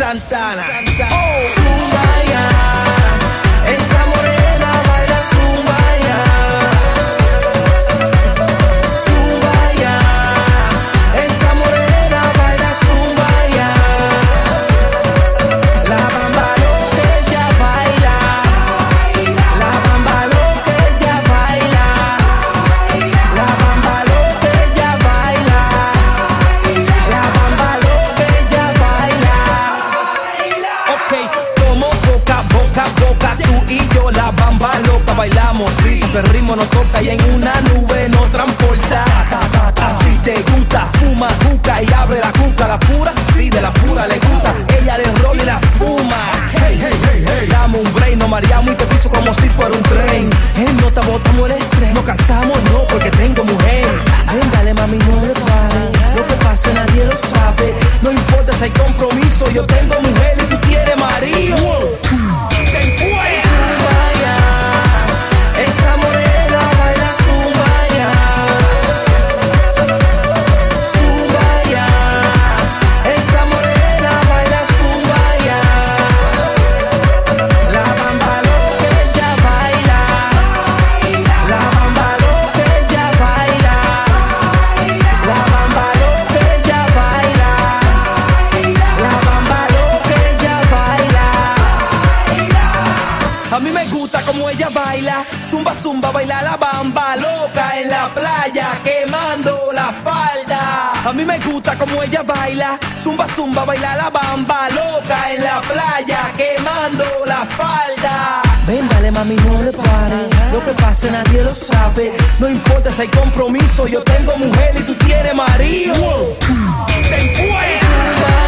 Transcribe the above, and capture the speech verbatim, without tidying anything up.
Santana. Oh, zumba ya, esa morena baila zumba ya. Zumba ya, esa morena baila zumba ya. La bamba lo que ella baila, la bamba lo que ella baila, la bamba lo que ella baila, la bamba lo que ella baila. Ok, como boca, boca, boca, tú y yo la bamba loca bailamos, sí, porque el ritmo nos toca y en una nube nos transporta. Así te gusta, fuma juca y abre la cuca, la pura, sí, de la pura le gusta. Ella le rola y la fuma. Hey, hey, hey, hey. Dame un break, nos mareamos y te piso como si fuera un tren. En nota botamos el estrés, nos casamos no porque tengo mujer. Ven, dale mami, no le pares, lo que pase nadie lo sabe. No importa si hay compromiso, yo tengo mujer y tú tienes marido. Te encuentro. Zumba ya, esa morena baila zumba ya. Zumba ya, esa morena baila zumba ya. La bamba lo que ella baila, la bamba lo que ella baila, la bamba lo que ella baila, la bamba lo que ella baila. A mí me gusta como ella baila, zumba zumba baila la bamba loca en la playa quemando la falda. A mí me gusta como ella baila, zumba zumba baila la bamba loca en la playa quemando la falda. Ven, dale mami, no le pares, lo que pase nadie lo sabe. No importa si hay compromiso, yo tengo mujer y tú tienes marido. Te encuentro.